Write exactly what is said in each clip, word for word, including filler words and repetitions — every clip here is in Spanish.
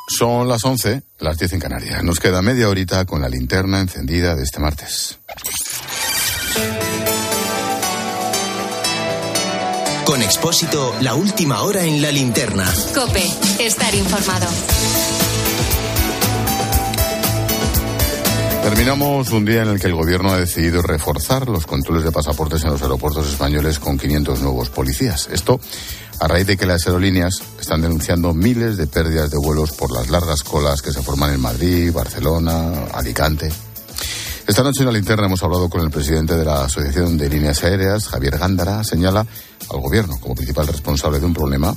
Son las once, las diez en Canarias. Nos queda media horita con la linterna encendida de este martes. Con Expósito, la última hora en la linterna. COPE, estar informado. Terminamos un día en el que el gobierno ha decidido reforzar los controles de pasaportes en los aeropuertos españoles con quinientos nuevos policías. Esto a raíz de que las aerolíneas están denunciando miles de pérdidas de vuelos por las largas colas que se forman en Madrid, Barcelona, Alicante. Esta noche en la linterna hemos hablado con el presidente de la Asociación de Líneas Aéreas, Javier Gándara. Señala al gobierno como principal responsable de un problema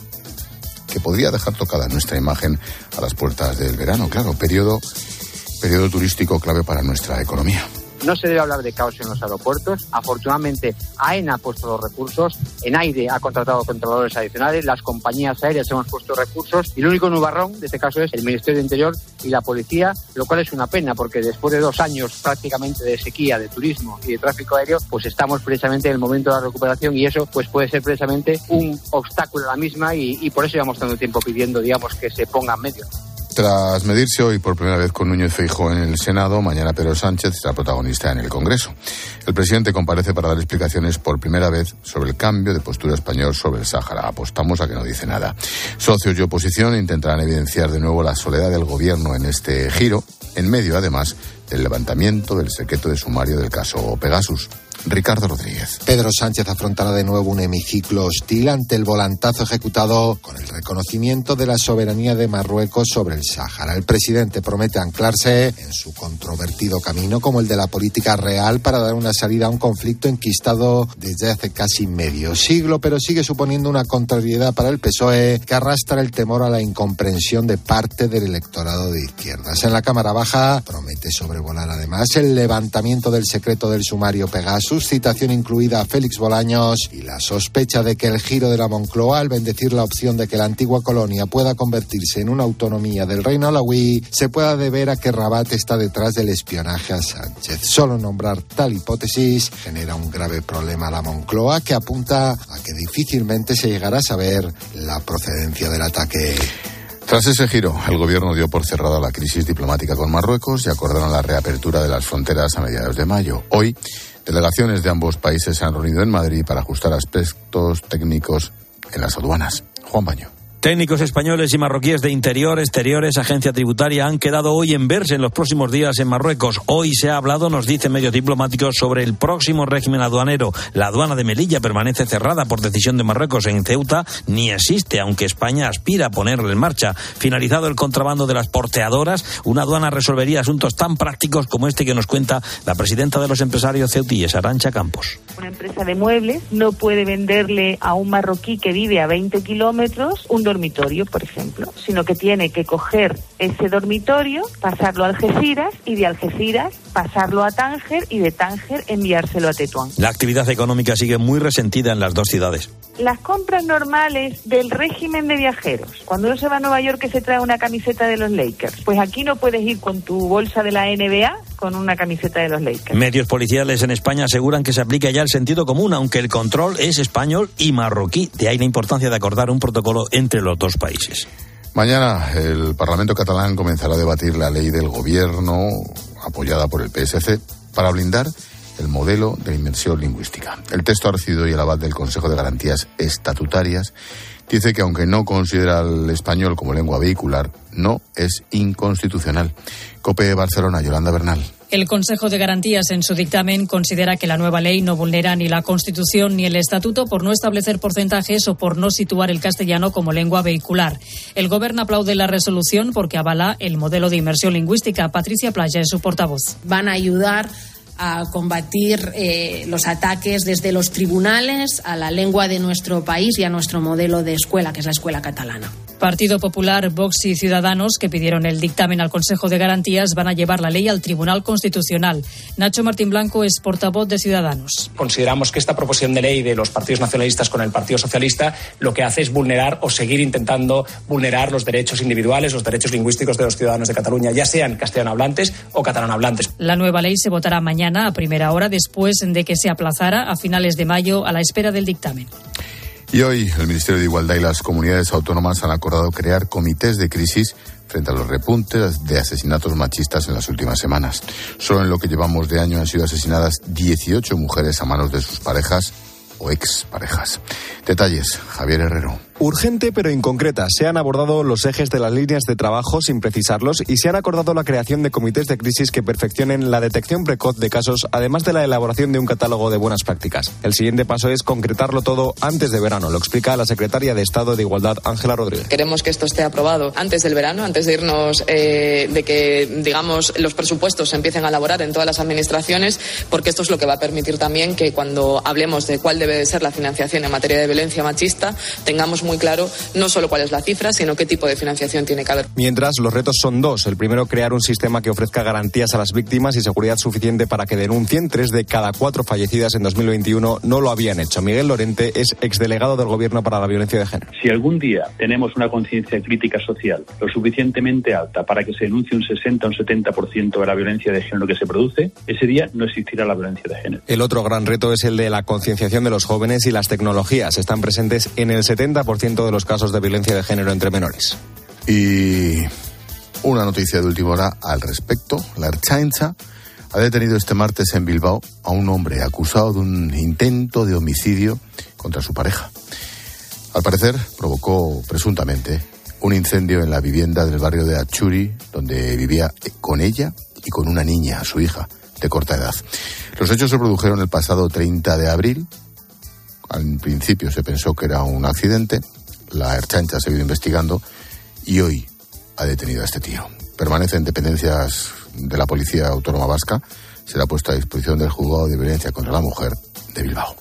que podría dejar tocada nuestra imagen a las puertas del verano. Claro, periodo, periodo turístico clave para nuestra economía. No se debe hablar de caos en los aeropuertos. Afortunadamente, AENA ha puesto los recursos, ENAIRE ha contratado controladores adicionales, las compañías aéreas hemos puesto recursos y el único nubarrón de este caso es el Ministerio de Interior y la Policía, lo cual es una pena porque después de dos años prácticamente de sequía, de turismo y de tráfico aéreo, pues estamos precisamente en el momento de la recuperación y eso pues puede ser precisamente un obstáculo a la misma y, y por eso llevamos tanto tiempo pidiendo, digamos, que se ponga en medio. Tras medirse hoy por primera vez con Núñez Feijóo en el Senado, mañana Pedro Sánchez será protagonista en el Congreso. El presidente comparece para dar explicaciones por primera vez sobre el cambio de postura español sobre el Sáhara. Apostamos a que no dice nada. Socios y oposición intentarán evidenciar de nuevo la soledad del gobierno en este giro, en medio además del levantamiento del secreto de sumario del caso Pegasus. Ricardo Rodríguez. Pedro Sánchez afrontará de nuevo un hemiciclo hostil ante el volantazo ejecutado con el reconocimiento de la soberanía de Marruecos sobre el Sáhara. El presidente promete anclarse en su controvertido camino como el de la política real para dar una salida a un conflicto enquistado desde hace casi medio siglo, pero sigue suponiendo una contrariedad para el P S O E que arrastra el temor a la incomprensión de parte del electorado de izquierdas. En la Cámara Baja promete sobrevolar además el levantamiento del secreto del sumario Pegasus, citación incluida a Félix Bolaños y la sospecha de que el giro de la Moncloa al bendecir la opción de que la antigua colonia pueda convertirse en una autonomía del reino alauí se pueda deber a que Rabat está detrás del espionaje a Sánchez. Solo nombrar tal hipótesis genera un grave problema a la Moncloa que apunta a que difícilmente se llegará a saber la procedencia del ataque. Tras ese giro, el gobierno dio por cerrada la crisis diplomática con Marruecos y acordaron la reapertura de las fronteras a mediados de mayo. Hoy, delegaciones de ambos países se han reunido en Madrid para ajustar aspectos técnicos en las aduanas. Juan Baño. Técnicos españoles y marroquíes de interior, exteriores, agencia tributaria han quedado hoy en verse en los próximos días en Marruecos. Hoy se ha hablado, nos dicen medios diplomáticos, sobre el próximo régimen aduanero. La aduana de Melilla permanece cerrada por decisión de Marruecos. En Ceuta ni existe, aunque España aspira a ponerla en marcha. Finalizado el contrabando de las porteadoras, una aduana resolvería asuntos tan prácticos como este que nos cuenta la presidenta de los empresarios ceutíes, Arantxa Campos. Una empresa de muebles no puede venderle a un marroquí que vive a veinte kilómetros un dormitorio, por ejemplo, sino que tiene que coger ese dormitorio, pasarlo a Algeciras y de Algeciras pasarlo a Tánger y de Tánger enviárselo a Tetuán. La actividad económica sigue muy resentida en las dos ciudades. Las compras normales del régimen de viajeros. Cuando uno se va a Nueva York que se trae una camiseta de los Lakers, pues aquí no puedes ir con tu bolsa de la N B A con una camiseta de los Lakers. Medios policiales en España aseguran que se aplica ya el sentido común, aunque el control es español y marroquí. De ahí la importancia de acordar un protocolo entre los dos países. Mañana el Parlamento catalán comenzará a debatir la ley del gobierno, apoyada por el P S C, para blindar el modelo de inmersión lingüística. El texto ha recibido hoy el aval del Consejo de Garantías Estatutarias. Dice que aunque no considera el español como lengua vehicular, no es inconstitucional. COPE Barcelona, Yolanda Bernal. El Consejo de Garantías en su dictamen considera que la nueva ley no vulnera ni la Constitución ni el Estatuto por no establecer porcentajes o por no situar el castellano como lengua vehicular. El Gobierno aplaude la resolución porque avala el modelo de inmersión lingüística. Patricia Playa es su portavoz. Van a ayudar a combatir eh, los ataques desde los tribunales a la lengua de nuestro país y a nuestro modelo de escuela, que es la escuela catalana. Partido Popular, Vox y Ciudadanos, que pidieron el dictamen al Consejo de Garantías, van a llevar la ley al Tribunal Constitucional. Nacho Martín Blanco es portavoz de Ciudadanos. Consideramos que esta proposición de ley de los partidos nacionalistas con el Partido Socialista lo que hace es vulnerar o seguir intentando vulnerar los derechos individuales, los derechos lingüísticos de los ciudadanos de Cataluña, ya sean castellano hablantes o catalán hablantes. La nueva ley se votará mañana a primera hora después de que se aplazara a finales de mayo a la espera del dictamen. Y hoy el Ministerio de Igualdad y las comunidades autónomas han acordado crear comités de crisis frente a los repuntes de asesinatos machistas en las últimas semanas. Solo en lo que llevamos de año han sido asesinadas dieciocho mujeres a manos de sus parejas o exparejas. Detalles, Javier Herrero. Urgente pero inconcreta. Se han abordado los ejes de las líneas de trabajo sin precisarlos y se han acordado la creación de comités de crisis que perfeccionen la detección precoz de casos, además de la elaboración de un catálogo de buenas prácticas. El siguiente paso es concretarlo todo antes de verano, lo explica la secretaria de Estado de Igualdad, Ángela Rodríguez. Queremos que esto esté aprobado antes del verano, antes de irnos, eh, de que, digamos, los presupuestos se empiecen a elaborar en todas las administraciones, porque esto es lo que va a permitir también que cuando hablemos de cuál debe ser la financiación en materia de violencia machista, tengamos muy claro no solo cuál es la cifra, sino qué tipo de financiación tiene que haber. Mientras, los retos son dos. El primero, crear un sistema que ofrezca garantías a las víctimas y seguridad suficiente para que denuncien. Tres de cada cuatro fallecidas en dos mil veintiuno no lo habían hecho. Miguel Lorente es exdelegado del Gobierno para la Violencia de Género. Si algún día tenemos una conciencia crítica social lo suficientemente alta para que se denuncie un sesenta o un setenta por ciento de la violencia de género que se produce, ese día no existirá la violencia de género. El otro gran reto es el de la concienciación de los jóvenes, y las tecnologías están presentes en el setenta por ciento de los casos de violencia de género entre menores. Y una noticia de última hora al respecto. La Ertzaintza ha detenido este martes en Bilbao a un hombre acusado de un intento de homicidio contra su pareja. Al parecer provocó presuntamente un incendio en la vivienda del barrio de Atxuri, donde vivía con ella y con una niña, su hija, de corta edad. Los hechos se produjeron el pasado treinta de abril. Al principio se pensó que era un accidente. La Ertzaintza ha seguido investigando y hoy ha detenido a este tío. Permanece en dependencias de la Policía Autónoma Vasca. Será puesto a disposición del Juzgado de Violencia contra la Mujer de Bilbao.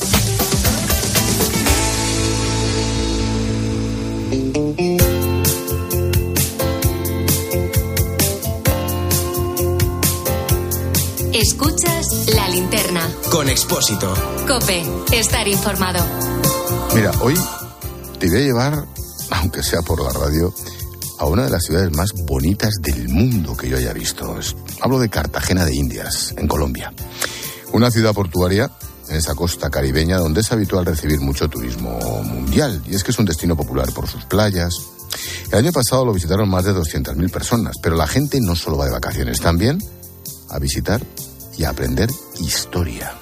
Escuchas La Linterna. Con Expósito. COPE. Estar informado. Mira, hoy te voy a llevar, aunque sea por la radio, a una de las ciudades más bonitas del mundo que yo haya visto. Hablo de Cartagena de Indias, en Colombia. Una ciudad portuaria en esa costa caribeña donde es habitual recibir mucho turismo mundial. Y es que es un destino popular por sus playas. El año pasado lo visitaron más de doscientas mil personas, pero la gente no solo va de vacaciones, también a visitar y a aprender historia.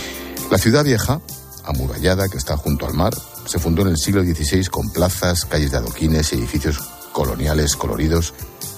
La ciudad vieja, amurallada, que está junto al mar, se fundó en el siglo dieciséis con plazas, calles de adoquines y edificios coloniales coloridos.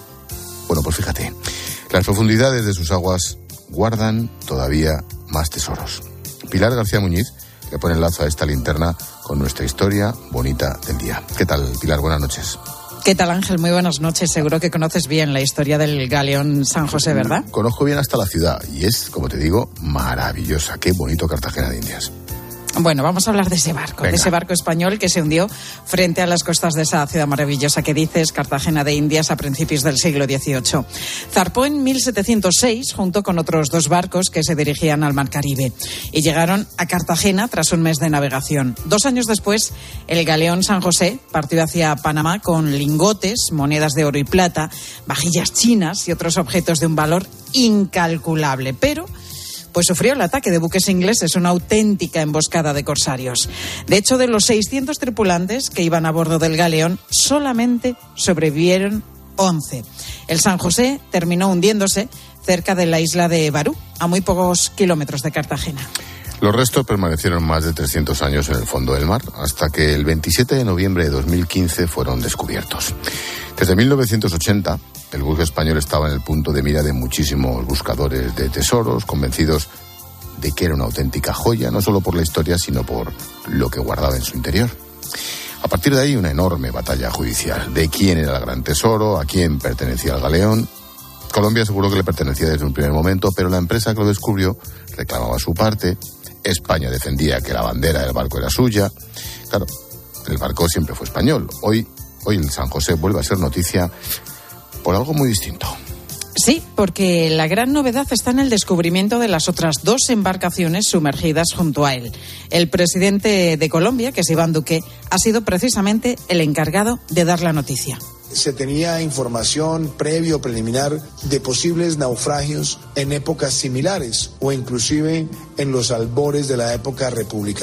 Bueno, pues fíjate, las profundidades de sus aguas guardan todavía más tesoros. Pilar García Muñiz le pone el lazo a esta linterna con nuestra historia bonita del día. ¿Qué tal, Pilar? Buenas noches. ¿Qué tal, Ángel? Muy buenas noches. Seguro que conoces bien la historia del galeón San José, ¿verdad? Conozco bien hasta la ciudad y es, como te digo, maravillosa. Qué bonito Cartagena de Indias. Bueno, vamos a hablar de ese barco, Venga. de ese barco español que se hundió frente a las costas de esa ciudad maravillosa que dices, Cartagena de Indias, a principios del siglo dieciocho. Zarpó en mil setecientos seis junto con otros dos barcos que se dirigían al Mar Caribe y llegaron a Cartagena tras un mes de navegación. Dos años después, el galeón San José partió hacia Panamá con lingotes, monedas de oro y plata, vajillas chinas y otros objetos de un valor incalculable, pero pues sufrió el ataque de buques ingleses, una auténtica emboscada de corsarios. De hecho, de los seiscientos tripulantes que iban a bordo del galeón, solamente sobrevivieron once. El San José terminó hundiéndose cerca de la isla de Barú, a muy pocos kilómetros de Cartagena. Los restos permanecieron más de trescientos años en el fondo del mar, hasta que el veintisiete de noviembre de dos mil quince fueron descubiertos. Desde mil novecientos ochenta, el buque español estaba en el punto de mira de muchísimos buscadores de tesoros, convencidos de que era una auténtica joya, no solo por la historia, sino por lo que guardaba en su interior. A partir de ahí, una enorme batalla judicial de quién era el gran tesoro, a quién pertenecía el galeón. Colombia aseguró que le pertenecía desde un primer momento, pero la empresa que lo descubrió reclamaba su parte. España defendía que la bandera del barco era suya. Claro, el barco siempre fue español. Hoy, hoy el San José vuelve a ser noticia por algo muy distinto. Sí, porque la gran novedad está en el descubrimiento de las otras dos embarcaciones sumergidas junto a él. El presidente de Colombia, que es Iván Duque, ha sido precisamente el encargado de dar la noticia. Se tenía información previo, preliminar, de posibles naufragios en épocas similares o inclusive en los albores de la época republicana.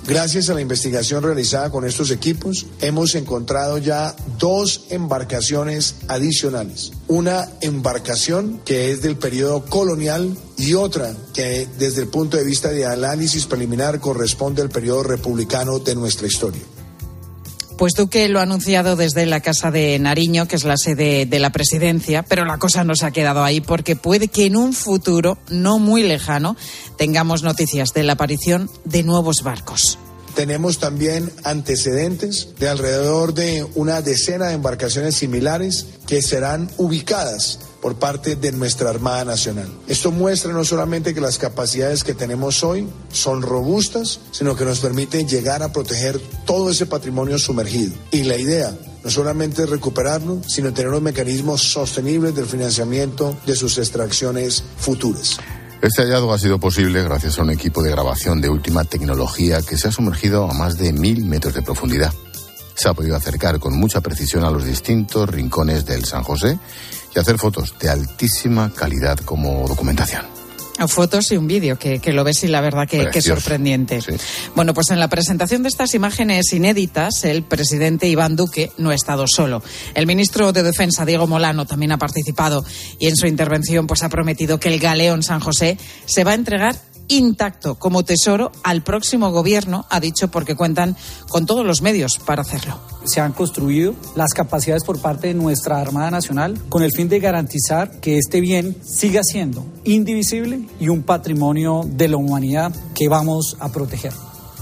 Gracias a la investigación realizada con estos equipos, hemos encontrado ya dos embarcaciones adicionales. Una embarcación que es del periodo colonial y otra que desde el punto de vista de análisis preliminar corresponde al periodo republicano de nuestra historia. Pues Duque lo ha anunciado desde la Casa de Nariño, que es la sede de la presidencia, pero la cosa no se ha quedado ahí porque puede que en un futuro no muy lejano tengamos noticias de la aparición de nuevos barcos. Tenemos también antecedentes de alrededor de una decena de embarcaciones similares que serán ubicadas por parte de nuestra Armada Nacional. Esto muestra no solamente que las capacidades que tenemos hoy son robustas, sino que nos permiten llegar a proteger todo ese patrimonio sumergido. Y la idea no solamente es recuperarlo, sino tener los mecanismos sostenibles del financiamiento de sus extracciones futuras. Este hallazgo ha sido posible gracias a un equipo de grabación de última tecnología que se ha sumergido a más de mil metros de profundidad. Se ha podido acercar con mucha precisión a los distintos rincones del San José y hacer fotos de altísima calidad como documentación. Fotos y un vídeo que, que lo ves y la verdad que, que es sorprendente. Sí. Bueno, pues en la presentación de estas imágenes inéditas, el presidente Iván Duque no ha estado solo. El ministro de Defensa, Diego Molano, también ha participado y en su intervención pues ha prometido que el galeón San José se va a entregar intacto como tesoro al próximo gobierno, ha dicho, porque cuentan con todos los medios para hacerlo. Se han construido las capacidades por parte de nuestra Armada Nacional con el fin de garantizar que este bien siga siendo indivisible y un patrimonio de la humanidad que vamos a proteger.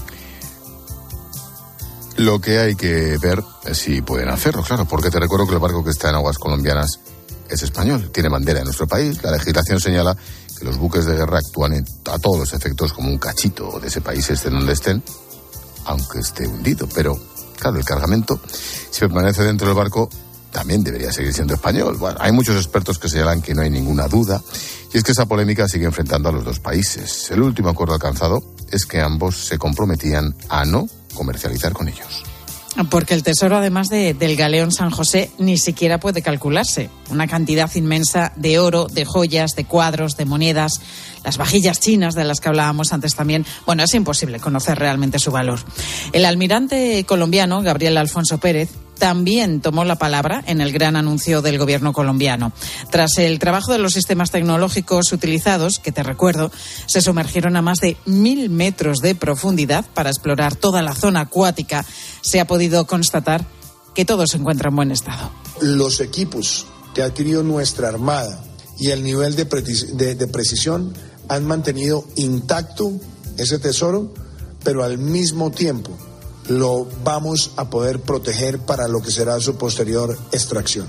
Lo que hay que ver es si pueden hacerlo, claro, porque te recuerdo que el barco que está en aguas colombianas es español, tiene bandera de nuestro país. La legislación señala que los buques de guerra actúan en, a todos los efectos como un cachito de ese país, estén donde estén, aunque esté hundido. Pero, claro, el cargamento, si permanece dentro del barco, también debería seguir siendo español. Bueno, hay muchos expertos que señalan que no hay ninguna duda, y es que esa polémica sigue enfrentando a los dos países. El último acuerdo alcanzado es que ambos se comprometían a no comercializar con ellos. Porque el tesoro, además de, del galeón San José, ni siquiera puede calcularse. Una cantidad inmensa de oro, de joyas, de cuadros, de monedas, las vajillas chinas de las que hablábamos antes también. Bueno, es imposible conocer realmente su valor. El almirante colombiano, Gabriel Alfonso Pérez, también tomó la palabra en el gran anuncio del gobierno colombiano. Tras el trabajo de los sistemas tecnológicos utilizados, que te recuerdo, se sumergieron a más de mil metros de profundidad para explorar toda la zona acuática, se ha podido constatar que todo se encuentra en buen estado. Los equipos que ha adquirido nuestra Armada y el nivel de, precis- de, de precisión han mantenido intacto ese tesoro, pero al mismo tiempo lo vamos a poder proteger para lo que será su posterior extracción.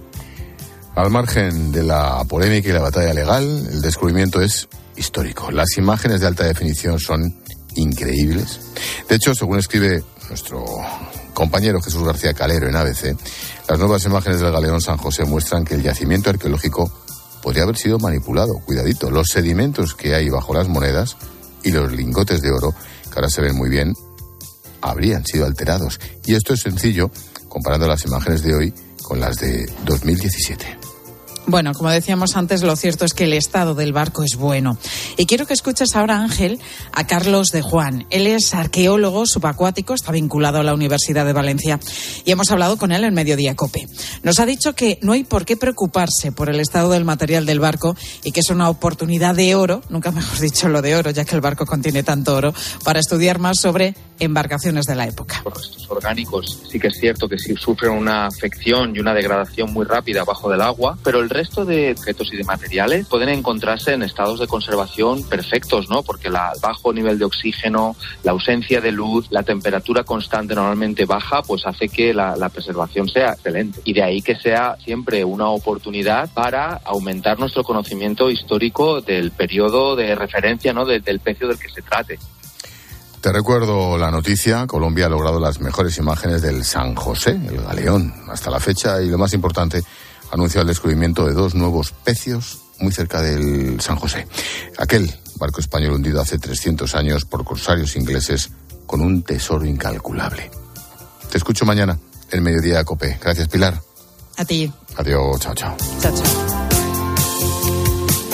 Al margen de la polémica y la batalla legal, el descubrimiento es histórico. Las imágenes de alta definición son increíbles. De hecho, según escribe nuestro compañero Jesús García Calero en A B C, las nuevas imágenes del galeón San José muestran que el yacimiento arqueológico podría haber sido manipulado. Cuidadito, los sedimentos que hay bajo las monedas y los lingotes de oro, que ahora se ven muy bien, habrían sido alterados. Y esto es sencillo comparando las imágenes de hoy con las de dos mil diecisiete. Bueno, como decíamos antes, lo cierto es que el estado del barco es bueno. Y quiero que escuches ahora, Ángel, a Carlos de Juan. Él es arqueólogo subacuático, está vinculado a la Universidad de Valencia y hemos hablado con él en Mediodía COPE. Nos ha dicho que no hay por qué preocuparse por el estado del material del barco y que es una oportunidad de oro, nunca mejor dicho lo de oro, ya que el barco contiene tanto oro, para estudiar más sobre embarcaciones de la época. Los restos orgánicos sí que es cierto que sí sufren una afección y una degradación muy rápida bajo del agua, pero el resto de objetos y de materiales pueden encontrarse en estados de conservación perfectos, ¿no? Porque el bajo nivel de oxígeno, la ausencia de luz, la temperatura constante normalmente baja, pues hace que la, la preservación sea excelente. Y de ahí que sea siempre una oportunidad para aumentar nuestro conocimiento histórico del periodo de referencia, ¿no? De, del pecio del que se trate. Te recuerdo la noticia. Colombia ha logrado las mejores imágenes del San José, el galeón, hasta la fecha, y lo más importante, ha anunciado el descubrimiento de dos nuevos pecios muy cerca del San José. Aquel barco español hundido hace trescientos años por corsarios ingleses con un tesoro incalculable. Te escucho mañana en Mediodía COPE. Gracias, Pilar. A ti. Adiós, chao, chao. Chao, chao.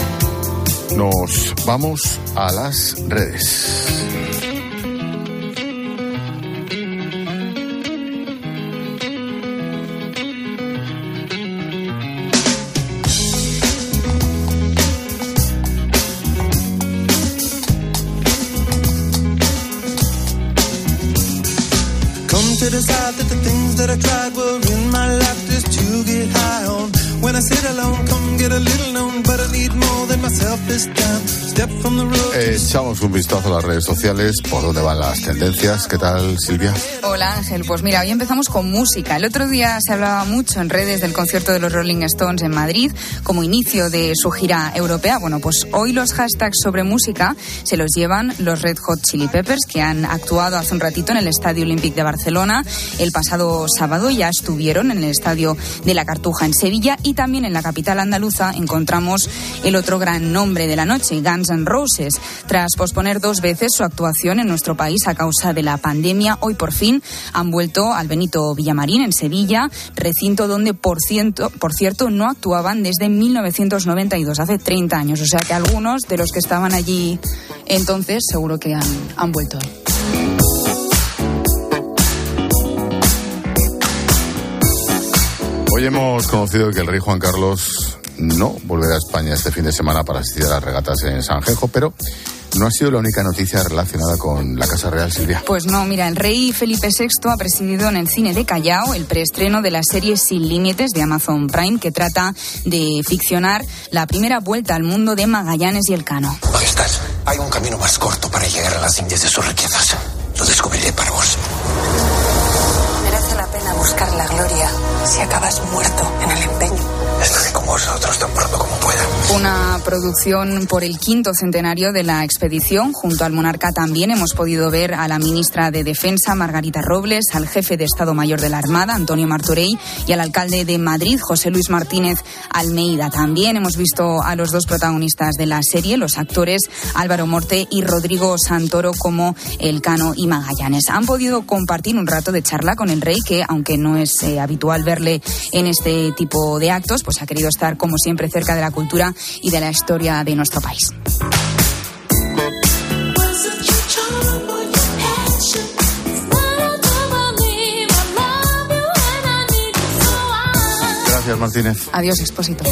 Nos vamos a las redes. decide that the things that I tried were in my life just to get high on. When I sit alone, come get a little known, but I need more than myself this time. Step from the road. Eh, echamos un vistazo a las redes sociales, por dónde van las tendencias. ¿Qué tal, Silvia? Hola, Ángel. Pues mira, hoy empezamos con música. El otro día se hablaba mucho en redes del concierto de los Rolling Stones en Madrid como inicio de su gira europea. Bueno, pues hoy los hashtags sobre música se los llevan los Red Hot Chili Peppers, que han actuado hace un ratito en el Estadio Olímpic de Barcelona el pasado sábado. Ya estuvieron en el Estadio de la Cartuja en Sevilla, y también en la capital andaluza encontramos el otro gran nombre de la noche, Guns N' Roses. Tras posponer dos veces su actuación en nuestro país a causa de la pandemia, hoy por fin han vuelto al Benito Villamarín en Sevilla, recinto donde por, ciento, por cierto no actuaban desde mil novecientos noventa y dos, hace treinta años. O sea que algunos de los que estaban allí entonces seguro que han, han vuelto. Hoy hemos conocido que el rey Juan Carlos no volverá a España este fin de semana para asistir a las regatas en Sanjenjo, pero no ha sido la única noticia relacionada con la Casa Real, Silvia. Pues no, mira, el rey Felipe sexto ha presidido en el cine de Callao el preestreno de la serie Sin Límites de Amazon Prime, que trata de ficcionar la primera vuelta al mundo de Magallanes y Elcano. Majestad, hay un camino más corto para llegar a las Indias de sus riquezas. Lo descubriré para vos. Merece la pena buscar la gloria si acabas muerto en el empeño. Estaré con vosotros tan pronto como pueda. Una producción por el quinto centenario de la expedición. Junto al monarca también hemos podido ver a la ministra de Defensa, Margarita Robles, al jefe de Estado Mayor de la Armada, Antonio Martorell, y al alcalde de Madrid, José Luis Martínez Almeida. También hemos visto a los dos protagonistas de la serie, los actores Álvaro Morte y Rodrigo Santoro, como Elcano y Magallanes. Han podido compartir un rato de charla con el rey, que aunque no es eh, habitual verle en este tipo de actos, pues ha querido estar como siempre cerca de la cultura y de la historia de nuestro país. Gracias, Martínez. Adiós, Expósito.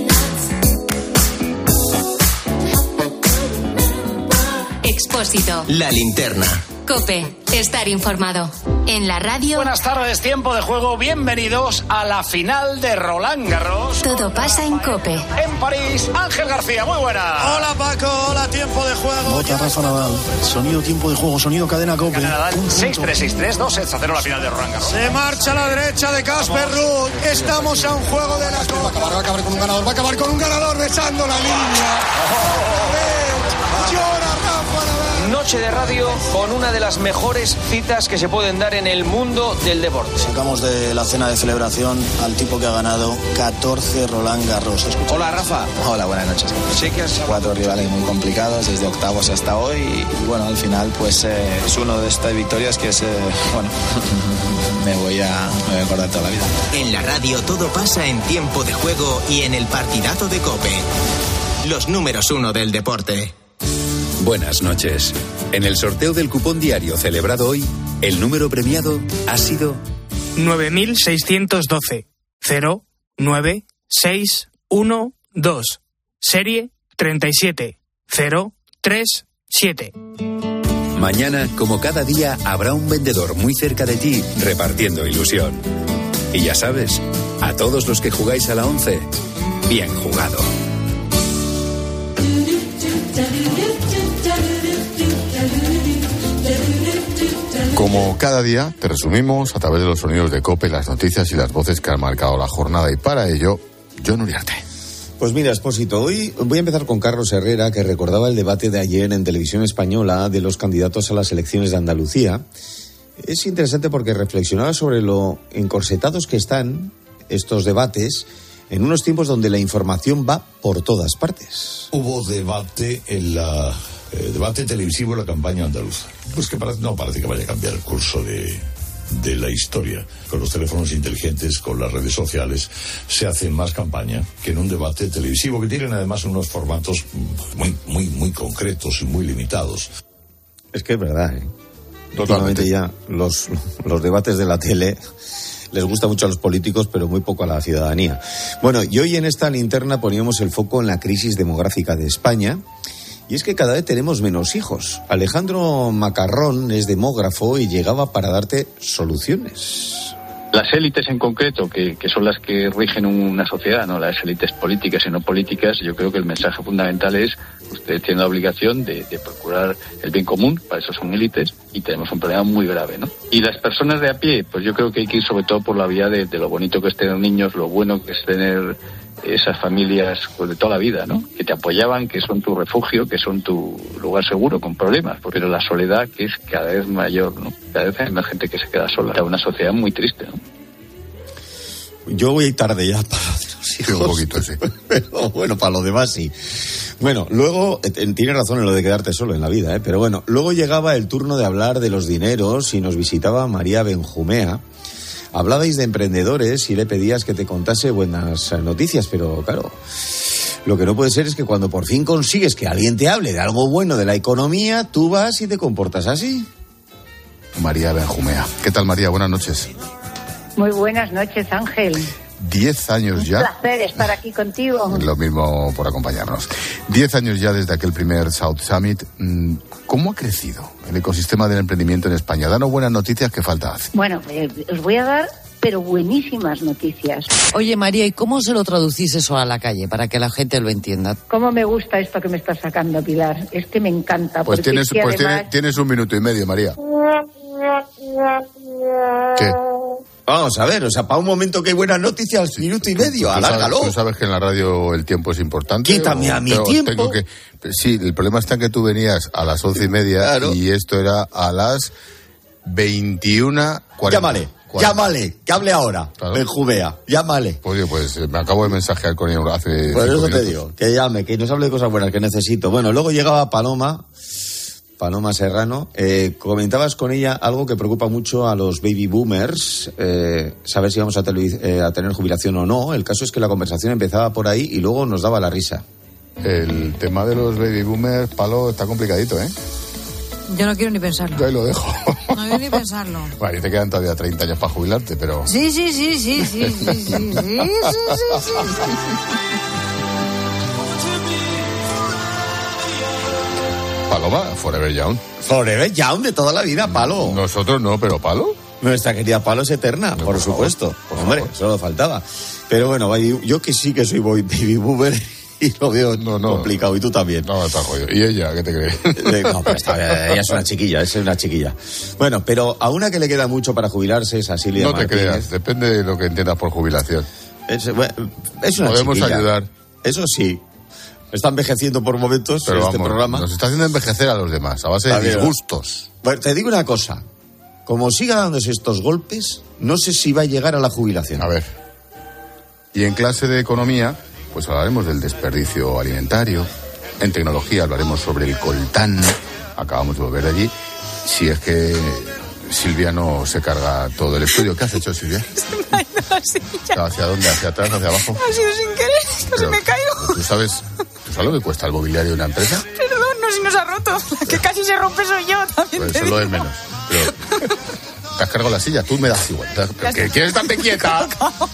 Expósito. La linterna. COPE. Estar informado. En la radio. Buenas tardes, tiempo de juego. Bienvenidos a la final de Roland Garros. Todo pasa en COPE. En París, Ángel García, muy buena. Hola Paco, hola, tiempo de juego. Otra Rafa Nadal. Sonido tiempo de juego, sonido cadena COPE. seis tres seis tres, dos sets a cero la final de Roland Garros. Se marcha a la derecha de Casper Ruud. Estamos a un juego de la Copa. Va a acabar, va a acabar con un ganador, va a acabar con un ganador besando la línea. Oh. Llora Rafa Nadal. Noche de radio con una de las mejores citas que se pueden dar en el mundo del deporte. Sacamos de la cena de celebración al tipo que ha ganado catorce Roland Garros. Escucha. Hola, Rafa. Hola, buenas noches. Sé que has cuatro rivales muy complicados desde octavos hasta hoy y bueno, al final pues eh, es uno de estas victorias que es, eh, bueno, me voy, a, me voy a acordar toda la vida. En la radio todo pasa en tiempo de juego y en el partidazo de COPE. Los números uno del deporte. Buenas noches. En el sorteo del cupón diario celebrado hoy, el número premiado ha sido nueve mil seiscientos doce cero nueve seis uno dos, serie treinta y siete cero tres siete. Mañana, como cada día, habrá un vendedor muy cerca de ti repartiendo ilusión. Y ya sabes, a todos los que jugáis a la once, bien jugado. Como cada día, te resumimos a través de los sonidos de COPE las noticias y las voces que han marcado la jornada. Y para ello, Jon Uriarte. Pues mira, Expósito, hoy voy a empezar con Carlos Herrera, que recordaba el debate de ayer en Televisión Española de los candidatos a las elecciones de Andalucía. Es interesante porque reflexionaba sobre lo encorsetados que están estos debates en unos tiempos donde la información va por todas partes. Hubo debate en la... Eh, debate televisivo en la campaña andaluza. Pues que parece, no parece que vaya a cambiar el curso de, de la historia. Con los teléfonos inteligentes, con las redes sociales, se hace más campaña que en un debate televisivo, que tienen además unos formatos muy, muy, muy concretos y muy limitados. Es que es verdad, ¿eh? Totalmente. Ya los, los debates de la tele les gusta mucho a los políticos, pero muy poco a la ciudadanía. Bueno, y hoy en esta linterna poníamos el foco en la crisis demográfica de España. Y es que cada vez tenemos menos hijos. Alejandro Macarrón es demógrafo y llegaba para darte soluciones. Las élites en concreto, que, que son las que rigen una sociedad, no las élites políticas y no políticas, yo creo que el mensaje fundamental es: ustedes tienen la obligación de, de procurar el bien común, para eso son élites, y tenemos un problema muy grave, ¿no? Y las personas de a pie, pues yo creo que hay que ir sobre todo por la vía de, de lo bonito que es tener niños, lo bueno que es tener esas familias pues, de toda la vida, ¿no? Que te apoyaban, que son tu refugio, que son tu lugar seguro con problemas, pero la soledad que es cada vez mayor, ¿no? Cada vez hay más gente que se queda sola. Es una sociedad muy triste, ¿no? Yo voy tarde ya para los hijos. Sí, un poquito, sí. Pero bueno, para lo demás sí. Bueno, luego, eh, tiene razón en lo de quedarte solo en la vida, ¿eh? Pero bueno, luego llegaba el turno de hablar de los dineros y nos visitaba María Benjumea. Hablabais de emprendedores y le pedías que te contase buenas noticias, pero claro, lo que no puede ser es que cuando por fin consigues que alguien te hable de algo bueno de la economía, tú vas y te comportas así. María Benjumea. ¿Qué tal, María? Buenas noches. Muy buenas noches, Ángel. Diez años ya. Un placer estar aquí contigo. Lo mismo por acompañarnos. Diez años ya desde aquel primer South Summit. ¿Cómo ha crecido el ecosistema del emprendimiento en España? Danos buenas noticias, que falta hace. Bueno, eh, os voy a dar, pero buenísimas noticias. Oye, María, ¿y cómo se lo traducís eso a la calle para que la gente lo entienda? ¿Cómo me gusta esto que me estás sacando, Pilar? Este me encanta. Pues, porque tienes, es que pues además... tienes, tienes un minuto y medio, María. ¿Qué? Vamos a ver, o sea, para un momento que hay buenas noticias, minuto y medio, alárgalo. Tú sabes que en la radio el tiempo es importante. Quítame a mi tiempo. Tengo que, sí, el problema está en que tú venías a las once y media, claro, y esto era a las veintiuna cuarenta. Llámale, cuarenta. Llámale, que hable ahora, claro. Benjumea, llámale. Oye, pues me acabo de mensajear con él hace Por eso minutos. Te digo, que llame, que nos hable de cosas buenas que necesito. Bueno, luego llegaba Paloma... Paloma Serrano, eh, comentabas con ella algo que preocupa mucho a los baby boomers, eh, saber si vamos a, televis- eh, a tener jubilación o no. El caso es que la conversación empezaba por ahí y luego nos daba la risa. El tema de los baby boomers, Palo, está complicadito, ¿eh? Yo no quiero ni pensarlo. Yo ahí lo dejo. No quiero ni pensarlo. Vale, y te quedan todavía treinta años para jubilarte, pero... Sí, sí, sí, sí, sí, sí, sí, sí, sí, sí, sí. Paloma, Forever Young. Forever Young de toda la vida, Palo. Nosotros no, pero Palo. Nuestra querida Palo es eterna, no, por, por supuesto. Favor, por Hombre, favor. Solo faltaba. Pero bueno, yo que sí que soy baby boomer y lo veo no, no, complicado, y tú también. No, está jodido. ¿Y ella qué te crees? No, pero está, ella es una chiquilla, es una chiquilla. Bueno, pero a una que le queda mucho para jubilarse es a Silvia No Martínez. te creas, depende de lo que entiendas por jubilación. Es, bueno, es una Podemos chiquilla. ayudar. Eso sí. Está envejeciendo por momentos pero este vamos, programa. Nos está haciendo envejecer a los demás, a base de También, disgustos. Bueno, te digo una cosa. Como siga dándose estos golpes, no sé si va a llegar a la jubilación. A ver. Y en clase de economía, pues hablaremos del desperdicio alimentario. En tecnología hablaremos sobre el coltán. Acabamos de volver de allí. Si es que Silvia no se carga todo el estudio. ¿Qué has hecho, Silvia? ¿Hacia dónde? ¿Hacia atrás? ¿Hacia abajo? Ha sido sin querer, casi Pero, me caigo. ¿Tú sabes, ¿Tú sabes lo que cuesta el mobiliario de una empresa? Perdón, no, si nos ha roto. La que casi se rompe soy yo también. Pues eso es lo de menos. Pero, ¿te has cargado la silla? Tú me das igual. ¿Pero qué quieres estarte quieta?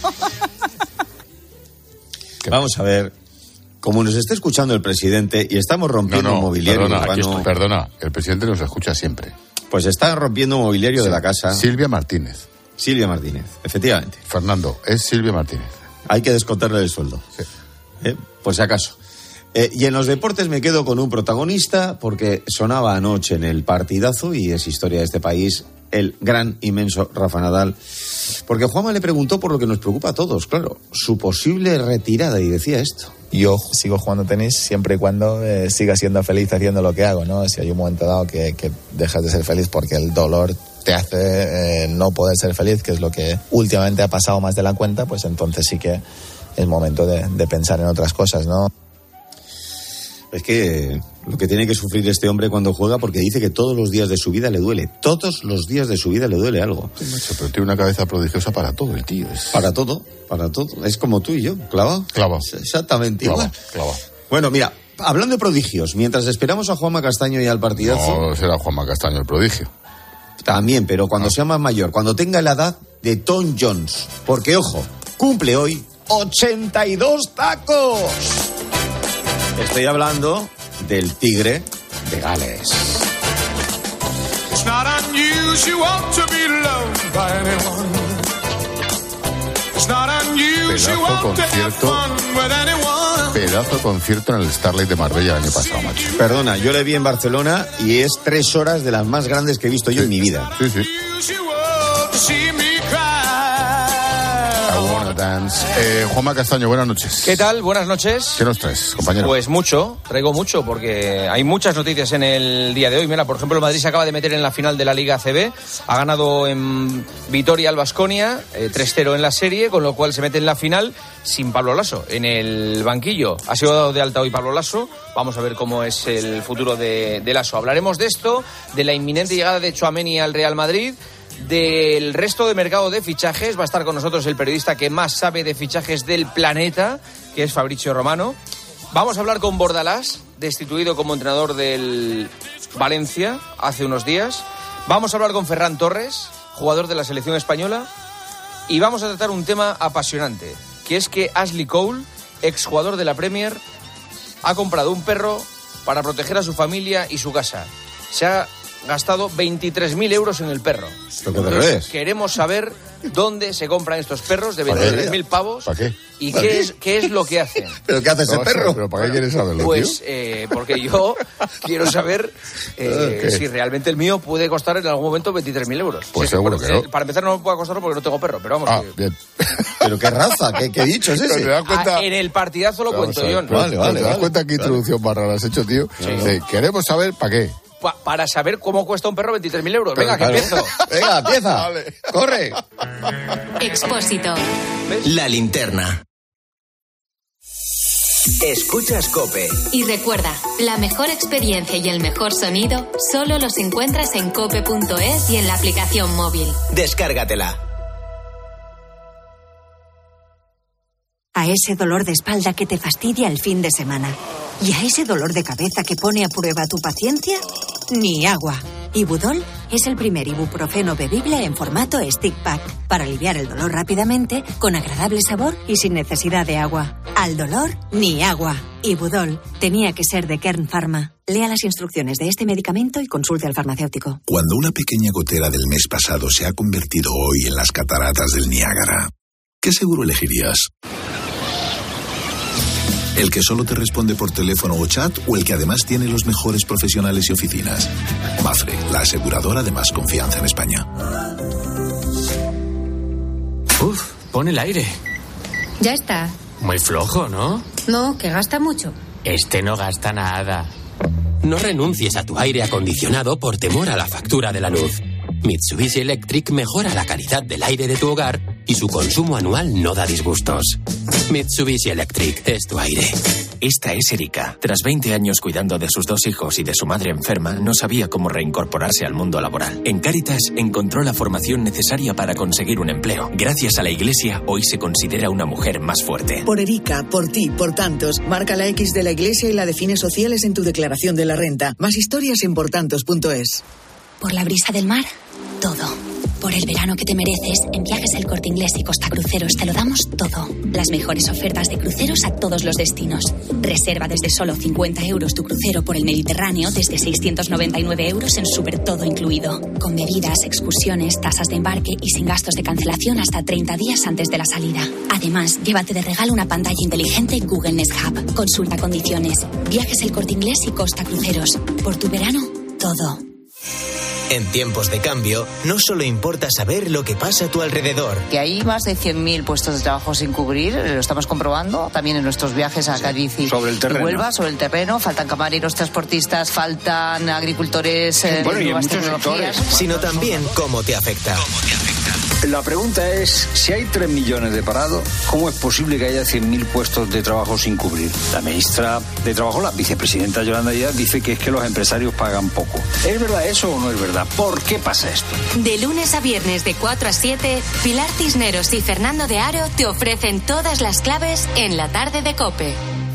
Vamos a ver. Como nos está escuchando el presidente y estamos rompiendo no, no, mobiliario perdona, urbano... aquí estoy, perdona, el presidente nos escucha siempre. Pues está rompiendo mobiliario sí. de la casa. Silvia Martínez. Silvia Martínez, efectivamente. Fernando, es Silvia Martínez. Hay que descontarle el sueldo. Sí. ¿Eh? Por si acaso. Eh, y en los deportes me quedo con un protagonista porque sonaba anoche en el partidazo y es historia de este país, el gran, inmenso Rafa Nadal. Porque Juanma le preguntó por lo que nos preocupa a todos, claro, su posible retirada, y decía esto. Yo sigo jugando tenis siempre y cuando eh, siga siendo feliz haciendo lo que hago, ¿no? Si hay un momento dado que, que dejas de ser feliz porque el dolor te hace eh, no poder ser feliz, que es lo que últimamente ha pasado más de la cuenta, pues entonces sí que es momento de, de pensar en otras cosas, ¿no? Es que lo que tiene que sufrir este hombre cuando juega, porque dice que todos los días de su vida le duele. Todos los días de su vida le duele algo. Sí, macho, pero tiene una cabeza prodigiosa para todo el tío. Es... Para todo, para todo. Es como tú y yo, ¿clavado? Clavado. Exactamente clavado, igual. Clavado. Bueno, mira, hablando de prodigios, mientras esperamos a Juanma Castaño y al partidazo... No será Juanma Castaño el prodigio. También, pero cuando no. sea más mayor, cuando tenga la edad de Tom Jones. Porque, ojo, cumple hoy ochenta y dos tacos. Estoy hablando del Tigre de Gales. It's not unusual to be loved by anyone. It's not unusual to have fun with anyone. Pedazo de concierto en el Starlight de Marbella el año pasado, macho. Perdona, yo le vi en Barcelona y es tres horas de las más grandes que he visto yo sí. en mi vida. Sí, sí. I wanna dance. Eh, Juanma Castaño, buenas noches. ¿Qué tal? Buenas noches. ¿Qué nos traes, compañero? Pues mucho, traigo mucho, porque hay muchas noticias en el día de hoy. Mira, por ejemplo, el Madrid se acaba de meter en la final de la Liga A C B. Ha ganado en Vitoria al Baskonia, eh, tres cero en la serie, con lo cual se mete en la final sin Pablo Laso en el banquillo. Ha sido dado de alta hoy Pablo Laso. Vamos a ver cómo es el futuro de, de Laso. Hablaremos de esto, de la inminente llegada de Tchouaméni al Real Madrid, del resto de mercado de fichajes. Va a estar con nosotros el periodista que más sabe de fichajes del planeta, que es Fabrizio Romano. Vamos a hablar con Bordalás, destituido como entrenador del Valencia hace unos días. Vamos a hablar con Ferran Torres, jugador de la selección española. Y vamos a tratar un tema apasionante, que es que Ashley Cole, exjugador de la Premier, ha comprado un perro para proteger a su familia y su casa. Se ha gastado veintitrés mil euros en el perro. ¿Lo que te ves? Queremos saber dónde se compran estos perros de veintitrés mil pavos. ¿Para qué? ¿Y ¿Para qué qué? es, qué es lo que hacen? ¿Pero qué hace ese No, perro? ¿Pero para qué quieres saberlo, Pues tío? eh, porque yo quiero saber eh, ¿Qué? si realmente el mío puede costar en algún momento veintitrés mil euros. Pues Sí, seguro bueno, que no. Para empezar no me puede costarlo porque no tengo perro, pero vamos. Ah, que- bien. ¿Pero qué raza? ¿Qué, qué dicho es Pero ese? te das cuenta... Ah, en el partidazo lo Vamos cuento a ver, yo. pero- Vale, vale, ¿Te das vale. cuenta qué introducción más rara has hecho, tío? De, queremos saber para qué. Pa- para saber cómo cuesta un perro veintitrés mil euros. Venga, que Claro. empiezo. Venga, empieza. Vale. Corre. Expósito. La linterna. Escuchas COPE. Y recuerda, la mejor experiencia y el mejor sonido solo los encuentras en cope punto es y en la aplicación móvil. Descárgatela. A ese dolor de espalda que te fastidia el fin de semana. Y a ese dolor de cabeza que pone a prueba tu paciencia, ni agua. Ibudol es el primer ibuprofeno bebible en formato stick pack para aliviar el dolor rápidamente, con agradable sabor y sin necesidad de agua. Al dolor, ni agua. Ibudol tenía que ser de Kern Pharma. Lea las instrucciones de este medicamento y consulte al farmacéutico. Cuando una pequeña gotera del mes pasado se ha convertido hoy en las cataratas del Niágara, ¿qué seguro elegirías? ¿El que solo te responde por teléfono o chat o el que además tiene los mejores profesionales y oficinas? Mafre, la aseguradora de más confianza en España. Uf, pon el aire. Ya está. Muy flojo, ¿no? No, que gasta mucho. Este no gasta nada. No renuncies a tu aire acondicionado por temor a la factura de la luz. Mitsubishi Electric mejora la calidad del aire de tu hogar y su consumo anual no da disgustos. Mitsubishi Electric es tu aire. Esta es Erika. Tras veinte años cuidando de sus dos hijos y de su madre enferma, no sabía cómo reincorporarse al mundo laboral. En Cáritas encontró la formación necesaria para conseguir un empleo. Gracias a la Iglesia, hoy se considera una mujer más fuerte. Por Erika, por ti, por tantos. Marca la X de la Iglesia y la define sociales en tu declaración de la renta. Más historias en portantos punto es. Por la brisa del mar, todo. Por el verano que te mereces, en Viajes El Corte Inglés y Costa Cruceros te lo damos todo. Las mejores ofertas de cruceros a todos los destinos. Reserva desde solo cincuenta euros tu crucero por el Mediterráneo, desde seiscientos noventa y nueve euros en Super Todo incluido. Con bebidas, excursiones, tasas de embarque y sin gastos de cancelación hasta treinta días antes de la salida. Además, llévate de regalo una pantalla inteligente Google Nest Hub. Consulta condiciones. Viajes El Corte Inglés y Costa Cruceros. Por tu verano, todo. En tiempos de cambio, no solo importa saber lo que pasa a tu alrededor. Que hay más de cien mil puestos de trabajo sin cubrir, lo estamos comprobando también en nuestros viajes a Cádiz y, sobre el terreno. y Huelva, sobre el terreno. Faltan camareros, transportistas, faltan agricultores, eh, bueno, de y en nuevas muchos tecnologías. sectores. Sino también cómo te afecta. La pregunta es, si hay tres millones de parados, ¿cómo es posible que haya cien mil puestos de trabajo sin cubrir? La ministra de Trabajo, la vicepresidenta Yolanda Díaz, dice que es que los empresarios pagan poco. ¿Es verdad eso o no es verdad? ¿Por qué pasa esto? De lunes a viernes de cuatro a siete, Pilar Cisneros y Fernando de Aro te ofrecen todas las claves en la tarde de COPE.